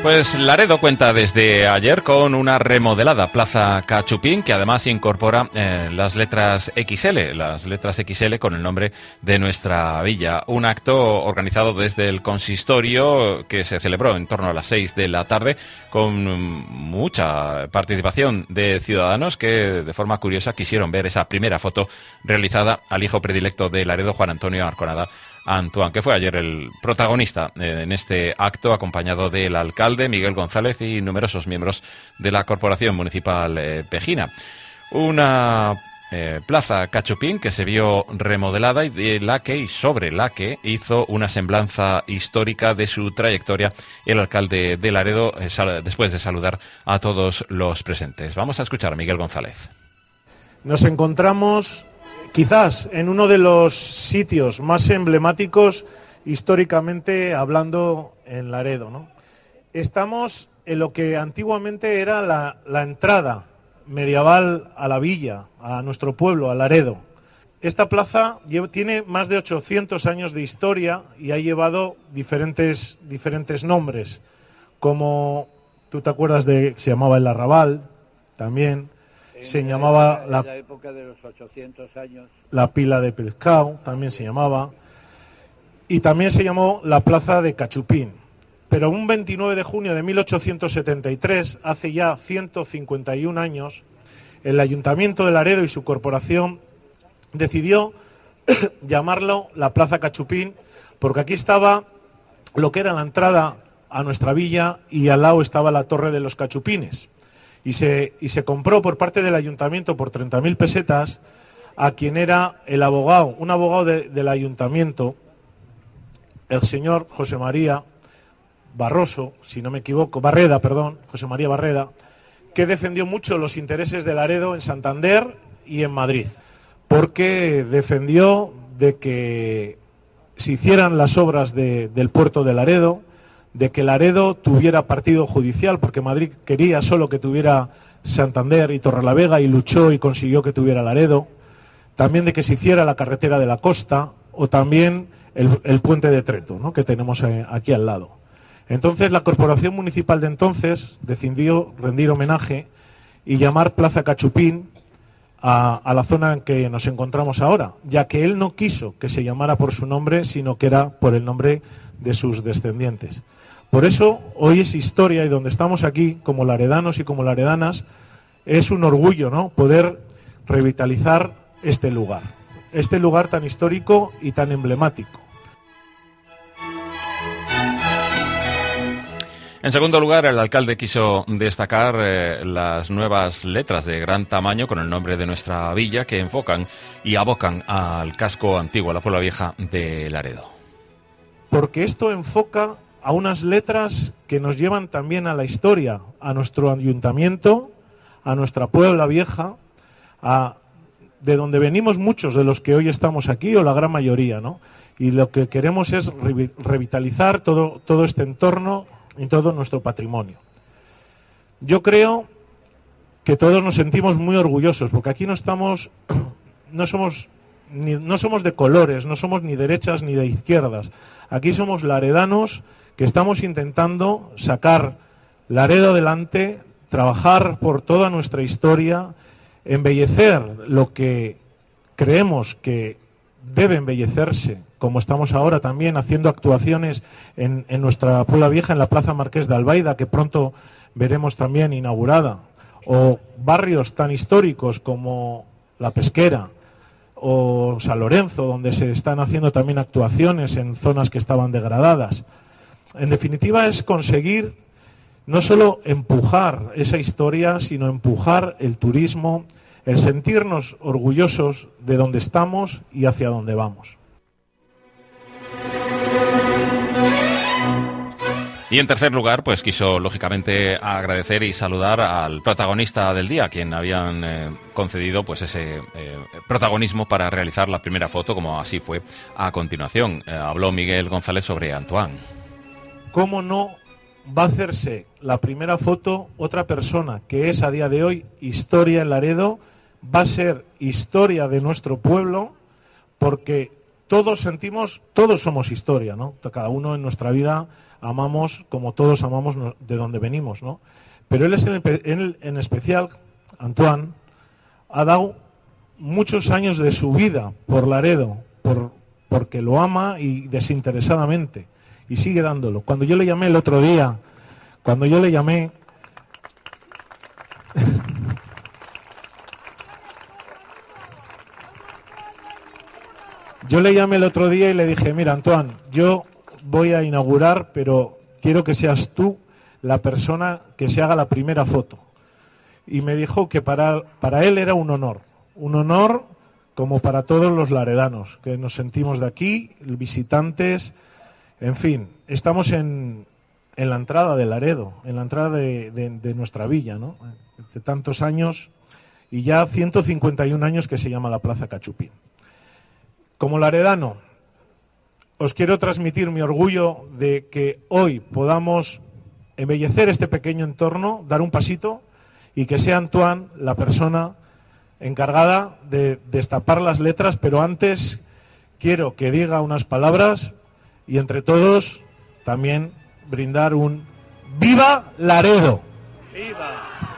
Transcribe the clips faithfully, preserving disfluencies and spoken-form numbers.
Pues Laredo cuenta desde ayer con una remodelada Plaza Cachupín, que además incorpora eh, las letras equis ele, las letras equis ele con el nombre de nuestra villa. Un acto organizado desde el consistorio que se celebró en torno a las seis de la tarde con mucha participación de ciudadanos que de forma curiosa quisieron ver esa primera foto realizada al hijo predilecto de Laredo, Juan Antonio Arconada Antoine, que fue ayer el protagonista en este acto, acompañado del alcalde Miguel González y numerosos miembros de la Corporación Municipal eh, Pejina. Una eh, plaza Cachupín que se vio remodelada y de la que y sobre la que hizo una semblanza histórica de su trayectoria el alcalde de Laredo eh, sal, después de saludar a todos los presentes. Vamos a escuchar a Miguel González. Nos encontramos quizás en uno de los sitios más emblemáticos históricamente hablando en Laredo, ¿no? Estamos en lo que antiguamente era la, la entrada medieval a la villa, a nuestro pueblo, a Laredo. Esta plaza lleva, tiene más de ochocientos años de historia y ha llevado diferentes, diferentes nombres, como tú te acuerdas de se llamaba el Arrabal, también. Se en llamaba la, la, la época de los ochocientos años. La Pila de Pescado, también se llamaba, y también se llamó la Plaza de Cachupín. Pero un veintinueve de junio de mil ochocientos setenta y tres, hace ya ciento cincuenta y un años, el Ayuntamiento de Laredo y su corporación decidió llamarlo la Plaza Cachupín, porque aquí estaba lo que era la entrada a nuestra villa y al lado estaba la Torre de los Cachupines. Y se, y se compró por parte del ayuntamiento por treinta mil pesetas a quien era el abogado, un abogado de, del ayuntamiento, el señor José María Barroso, si no me equivoco, Barreda, perdón, José María Barreda, que defendió mucho los intereses de Laredo en Santander y en Madrid, porque defendió de que se hicieran las obras de, del puerto de Laredo, de que Laredo tuviera partido judicial, porque Madrid quería solo que tuviera Santander y Torrelavega y luchó y consiguió que tuviera Laredo, también de que se hiciera la carretera de la costa o también el, el puente de Treto, ¿no?, que tenemos aquí al lado. Entonces la Corporación Municipal de entonces decidió rendir homenaje y llamar Plaza Cachupín a, a la zona en que nos encontramos ahora, ya que él no quiso que se llamara por su nombre, sino que era por el nombre de sus descendientes. Por eso hoy es historia y donde estamos aquí como laredanos y como laredanas es un orgullo, ¿no?, poder revitalizar este lugar, este lugar tan histórico y tan emblemático. En segundo lugar, el alcalde quiso destacar eh, las nuevas letras de gran tamaño con el nombre de nuestra villa que enfocan y abocan al casco antiguo, a la Puebla Vieja de Laredo. Porque esto enfoca a unas letras que nos llevan también a la historia, a nuestro ayuntamiento, a nuestra Puebla Vieja, a, de donde venimos muchos de los que hoy estamos aquí, o la gran mayoría, ¿no? Y lo que queremos es re- revitalizar todo, todo este entorno y todo nuestro patrimonio. Yo creo que todos nos sentimos muy orgullosos, porque aquí no estamos, no somos... Ni, no somos de colores, no somos ni derechas ni de izquierdas. Aquí somos laredanos que estamos intentando sacar Laredo adelante, trabajar por toda nuestra historia, embellecer lo que creemos que debe embellecerse, como estamos ahora también haciendo actuaciones en, en nuestra Puebla Vieja, en la Plaza Marqués de Albaida, que pronto veremos también inaugurada, o barrios tan históricos como La Pesquera o San Lorenzo, donde se están haciendo también actuaciones en zonas que estaban degradadas. En definitiva, es conseguir no solo empujar esa historia, sino empujar el turismo, el sentirnos orgullosos de donde estamos y hacia dónde vamos. Y en tercer lugar, pues quiso lógicamente agradecer y saludar al protagonista del día, a quien habían eh, concedido pues ese eh, protagonismo para realizar la primera foto, como así fue a continuación. Eh, habló Miguel González sobre Antoine. ¿Cómo no va a hacerse la primera foto otra persona que es a día de hoy historia en Laredo? Va a ser historia de nuestro pueblo, porque todos sentimos, todos somos historia, ¿no? Cada uno en nuestra vida amamos como todos amamos de donde venimos, ¿no? Pero él es en, en, en especial, Antoine, ha dado muchos años de su vida por Laredo, por, porque lo ama y desinteresadamente, y sigue dándolo. Cuando yo le llamé el otro día, cuando yo le llamé... Yo le llamé el otro día y le dije, mira, Antoine, yo voy a inaugurar, pero quiero que seas tú la persona que se haga la primera foto. Y me dijo que para, para él era un honor, un honor como para todos los laredanos, que nos sentimos de aquí, visitantes, en fin, estamos en, en la entrada de Laredo, en la entrada de, de, de nuestra villa, ¿no? De tantos años, y ya ciento cincuenta y un años que se llama la Plaza Cachupín. Como laredano, os quiero transmitir mi orgullo de que hoy podamos embellecer este pequeño entorno, dar un pasito y que sea Antoine la persona encargada de destapar las letras, pero antes quiero que diga unas palabras y entre todos también brindar un ¡Viva Laredo! ¡Viva!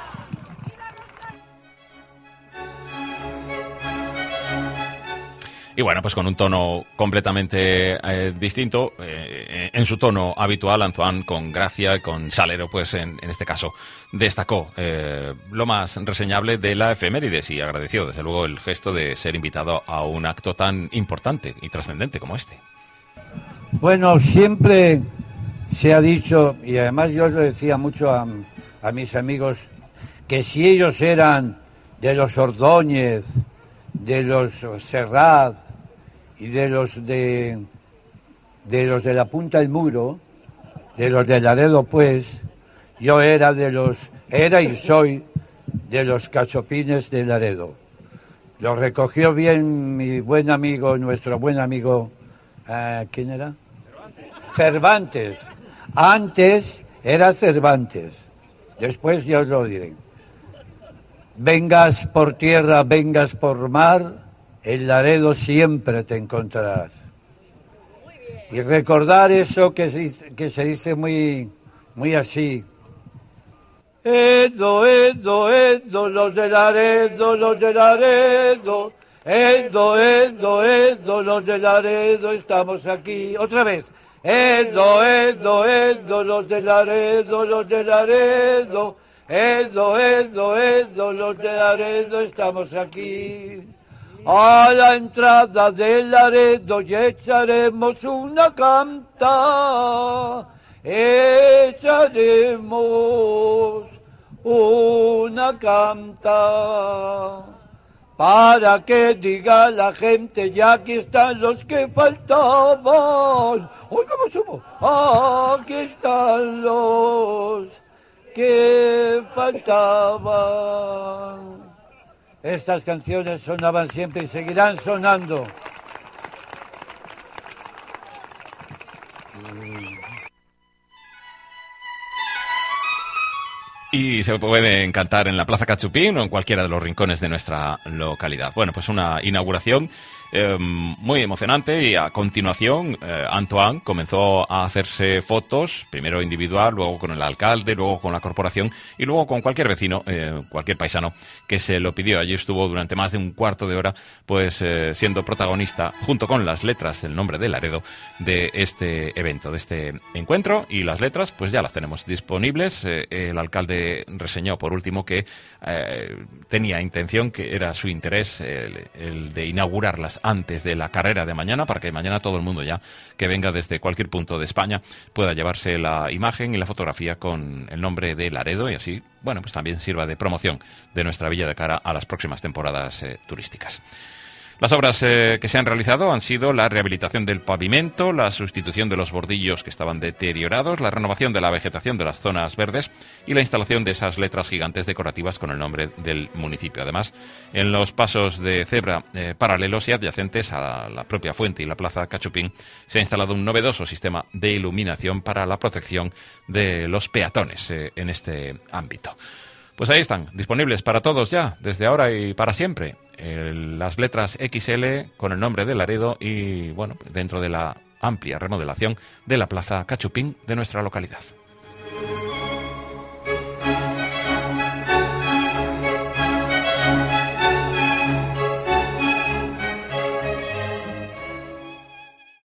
Y bueno, pues con un tono completamente eh, distinto, eh, en su tono habitual, Antoine, con gracia y con salero, pues en, en este caso destacó eh, lo más reseñable de la efemérides y agradeció desde luego el gesto de ser invitado a un acto tan importante y trascendente como este. Bueno, siempre se ha dicho, y además yo lo decía mucho a, a mis amigos, que si ellos eran de los Ordóñez, de los Serrat y de los de de los de la Punta del Muro, de los de Laredo, pues yo era de los era y soy de los cachopines de Laredo. Lo recogió bien mi buen amigo, nuestro buen amigo, uh, ¿quién era? Cervantes. Antes era Cervantes, después ya os lo diré. Vengas por tierra, vengas por mar, en Laredo siempre te encontrarás. Y recordar eso que se dice, que se dice muy, muy así. Edo, Edo, Edo, los de Laredo, los de Laredo. Edo, Edo, Edo, los de Laredo, estamos aquí. Otra vez. Edo, Edo, Edo, los de Laredo, los de Laredo. Edo, Edo, Edo, los de Laredo, estamos aquí. A la entrada de Laredo y echaremos una canta. Echaremos una canta. Para que diga la gente, ya aquí están los que faltaban. ¡Oiga, cómo subo! Aquí están los que faltaban. Estas canciones sonaban siempre y seguirán sonando. Y se puede cantar en la Plaza Cachupín o en cualquiera de los rincones de nuestra localidad. Bueno, pues una inauguración eh, muy emocionante y a continuación eh, Antoine comenzó a hacerse fotos, primero individual, luego con el alcalde, luego con la corporación y luego con cualquier vecino, eh, cualquier paisano que se lo pidió. Allí estuvo durante más de un cuarto de hora pues eh, siendo protagonista junto con las letras, el nombre de Laredo, de este evento, de este encuentro, y las letras pues ya las tenemos disponibles. Eh, el alcalde reseñó por último que eh, tenía intención, que era su interés el, el de inaugurarlas antes de la carrera de mañana, para que mañana todo el mundo ya que venga desde cualquier punto de España pueda llevarse la imagen y la fotografía con el nombre de Laredo y así, bueno, pues también sirva de promoción de nuestra villa de cara a las próximas temporadas eh, turísticas. Las obras eh, que se han realizado han sido la rehabilitación del pavimento, la sustitución de los bordillos que estaban deteriorados, la renovación de la vegetación de las zonas verdes y la instalación de esas letras gigantes decorativas con el nombre del municipio. Además, en los pasos de cebra eh, paralelos y adyacentes a la propia fuente y la plaza Cachupín se ha instalado un novedoso sistema de iluminación para la protección de los peatones eh, en este ámbito. Pues ahí están, disponibles para todos ya, desde ahora y para siempre. Eh, las letras equis ele con el nombre de Laredo y, bueno, dentro de la amplia remodelación de la Plaza Cachupín de nuestra localidad.